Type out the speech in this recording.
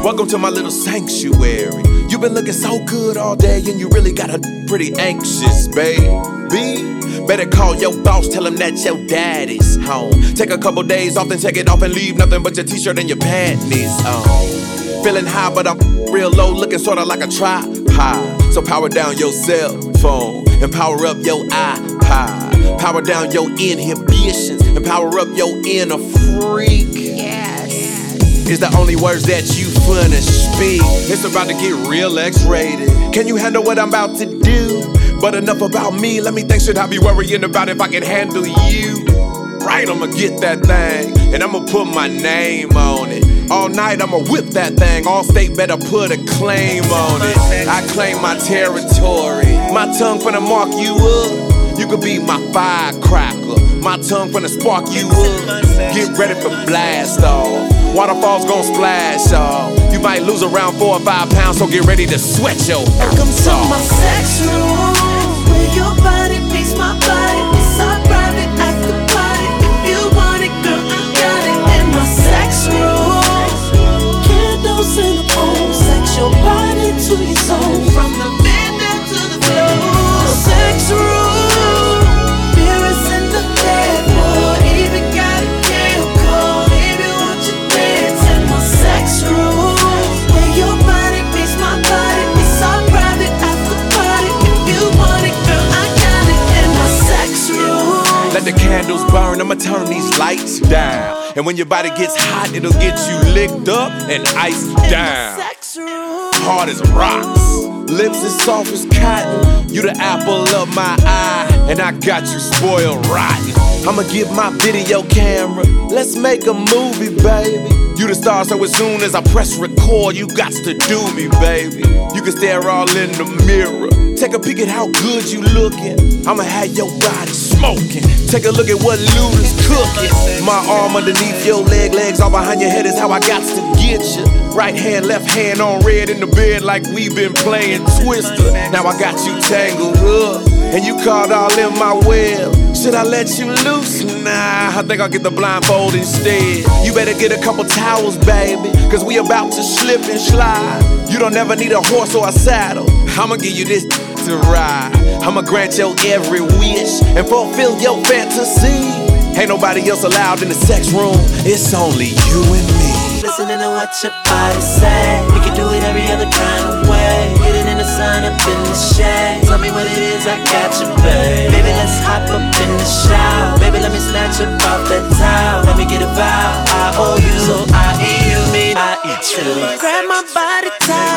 Welcome to my little sanctuary. You've been looking so good all day and you really got her pretty anxious, baby. Better call your boss, tell him that your daddy's home. Take a couple days off, then take it off and leave nothing but your t-shirt and your panties on. Feeling high, but I'm real low, looking sorta like a tripod. So power down your cell phone and power up your iPod. Power down your inhibitions and power up your inner freak. Is the only words that you finna speak. It's about to get real X-rated. Can you handle what I'm about to do? But enough about me, let me think, should I be worrying about if I can handle you? Right, I'ma get that thing, and I'ma put my name on it. All night I'ma whip that thing, Allstate better put a claim on it. I claim my territory, my tongue finna mark you up. You could be my firecracker, my tongue finna spark you up. Get ready for blast off. Waterfalls gon' splash off. You might lose around 4 or 5 pounds, so get ready to sweat your Welcome to my sex room, where your body meets my body. It's our private after party. If you want it, girl, I got it. In my sex room, candles in the room, sex your body to your soul, from the bed down to the floor. Sex room, mirrors in the bedroom, even got a candle cold. Baby, won't you dance in my sex room, where your body meets my body. It's our private after party. If you want it, girl, I got it. In my sex room. Let the candles burn, I'ma turn these lights down. And when your body gets hot, it'll get you licked up and iced down. Sex room. Hard as rocks, lips as soft as cotton. You the apple of my eye, and I got you spoiled rotten. I'ma get my video camera, let's make a movie, baby. You the star, so as soon as I press record, you got to do me, baby. You can stare all in the mirror, take a peek at how good you looking. I'ma have your body smoking. Take a look at what Luda's cooking. My arm underneath your legs all behind your head is how I got to get you. Right hand, left hand on red in the bed like we been playing Twister. Now I got you tangled up, and you caught all in my web. Should I let you loose? Nah, I think I'll get the blindfold instead. You better get a couple towels, baby, cause we about to slip and slide. You don't ever need a horse or a saddle, I'ma give you this to ride. I'ma grant your every wish and fulfill your fantasy. Ain't nobody else allowed in the sex room, it's only you and me. Listening to what your body say, we can do it every other kind of way. Hit it in the sun, up in the shade. Tell me what it is, I got you, babe. Baby, let's hop up in the shower. Baby, let me snatch up off that towel. Let me get a vow, I owe you, so I eat you, mean I eat you. Grab my body tight.